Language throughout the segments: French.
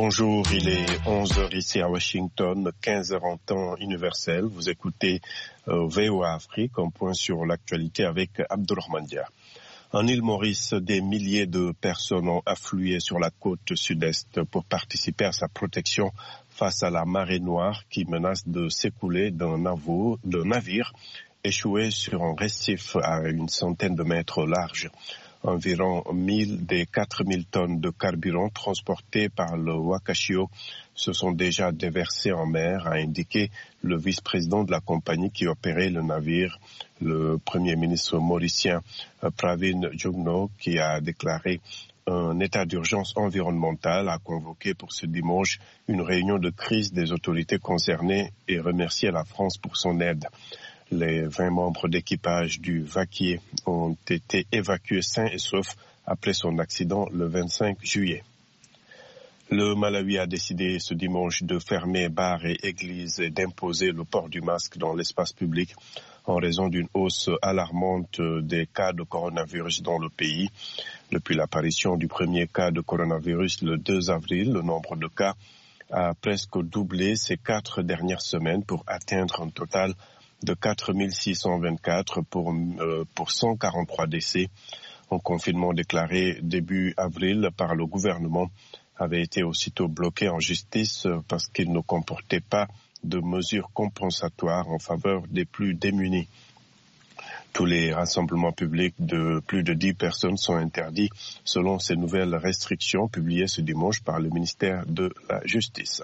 Bonjour, il est 11h ici à Washington, 15h en temps universel. Vous écoutez VOA Afrique, un point sur l'actualité avec Abdurrahman Dia. En île Maurice, des milliers de personnes ont afflué sur la côte sud-est pour participer à sa protection face à la marée noire qui menace de s'écouler d'un navire échoué sur un récif à une centaine de mètres large. Environ 1000 des 4000 tonnes de carburant transportées par le Wakashio se sont déjà déversées en mer, a indiqué le vice-président de la compagnie qui opérait le navire, le premier ministre mauricien Pravin Jugnauth, qui a déclaré un état d'urgence environnementale, a convoqué pour ce dimanche une réunion de crise des autorités concernées et remercié la France pour son aide. Les 20 membres d'équipage du Vaquier ont été évacués sains et saufs après son accident le 25 juillet. Le Malawi a décidé ce dimanche de fermer bars et églises et d'imposer le port du masque dans l'espace public en raison d'une hausse alarmante des cas de coronavirus dans le pays. Depuis l'apparition du premier cas de coronavirus le 2 avril, le nombre de cas a presque doublé ces 4 dernières semaines pour atteindre un total de 4 624 pour 143 décès. Un confinement déclaré début avril par le gouvernement avait été aussitôt bloqué en justice parce qu'il ne comportait pas de mesures compensatoires en faveur des plus démunis. Tous les rassemblements publics de plus de 10 personnes sont interdits selon ces nouvelles restrictions publiées ce dimanche par le ministère de la Justice.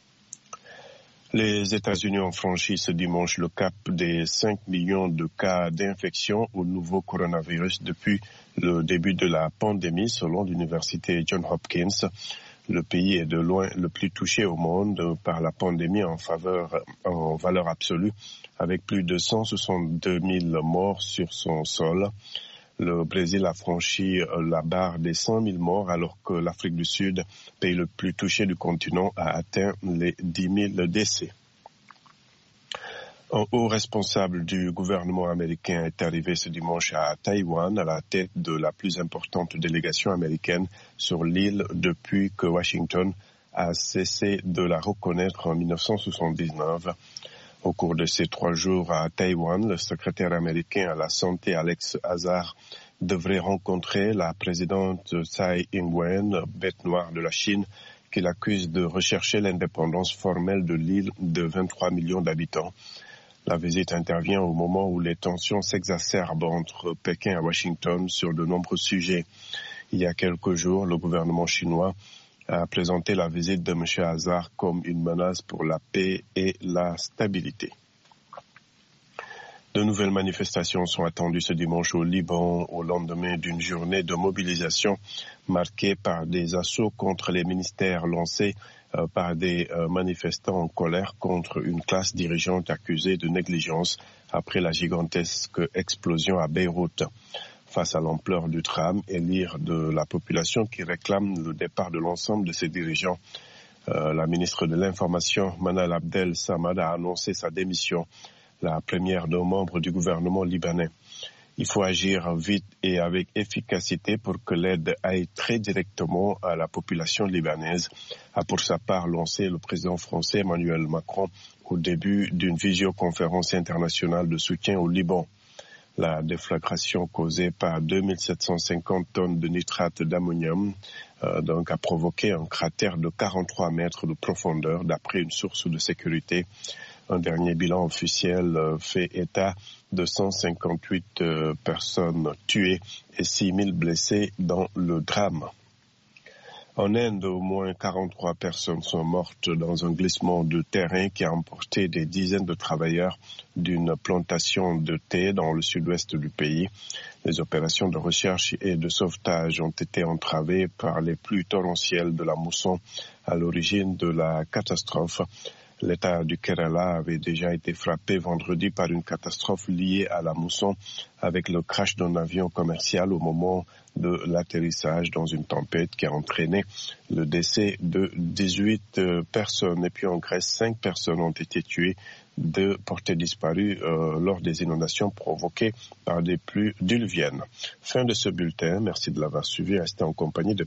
Les États-Unis ont franchi ce dimanche le cap des 5 millions de cas d'infection au nouveau coronavirus depuis le début de la pandémie, selon l'université Johns Hopkins. Le pays est de loin le plus touché au monde par la pandémie en valeur absolue, avec plus de 162 000 morts sur son sol. Le Brésil a franchi la barre des 100 000 morts alors que l'Afrique du Sud, pays le plus touché du continent, a atteint les 10 000 décès. Un haut responsable du gouvernement américain est arrivé ce dimanche à Taïwan à la tête de la plus importante délégation américaine sur l'île depuis que Washington a cessé de la reconnaître en 1979. Au cours de ces 3 jours à Taïwan, le secrétaire américain à la santé Alex Azar devrait rencontrer la présidente Tsai Ing-wen, bête noire de la Chine, qui l'accuse de rechercher l'indépendance formelle de l'île de 23 millions d'habitants. La visite intervient au moment où les tensions s'exacerbent entre Pékin et Washington sur de nombreux sujets. Il y a quelques jours, le gouvernement chinois a présenté la visite de M. Azar comme une menace pour la paix et la stabilité. De nouvelles manifestations sont attendues ce dimanche au Liban au lendemain d'une journée de mobilisation marquée par des assauts contre les ministères lancés par des manifestants en colère contre une classe dirigeante accusée de négligence après la gigantesque explosion à Beyrouth. Face à l'ampleur du drame et l'ire de la population qui réclame le départ de l'ensemble de ses dirigeants, la ministre de l'Information, Manal Abdel Samad, a annoncé sa démission, la première d'un membre du gouvernement libanais. Il faut agir vite et avec efficacité pour que l'aide aille très directement à la population libanaise, a pour sa part lancé le président français Emmanuel Macron au début d'une visioconférence internationale de soutien au Liban. La déflagration causée par 2750 tonnes de nitrate d'ammonium a provoqué un cratère de 43 mètres de profondeur d'après une source de sécurité. Un dernier bilan officiel fait état de 158 personnes tuées et 6000 blessés dans le drame. En Inde, au moins 43 personnes sont mortes dans un glissement de terrain qui a emporté des dizaines de travailleurs d'une plantation de thé dans le sud-ouest du pays. Les opérations de recherche et de sauvetage ont été entravées par les pluies torrentielles de la mousson à l'origine de la catastrophe. L'État du Kerala avait déjà été frappé vendredi par une catastrophe liée à la mousson avec le crash d'un avion commercial au moment de l'atterrissage dans une tempête qui a entraîné le décès de 18 personnes. Et puis en Grèce, 5 personnes ont été tuées, 2 portées disparues lors des inondations provoquées par des pluies diluviennes. Fin de ce bulletin. Merci de l'avoir suivi. Restez en compagnie de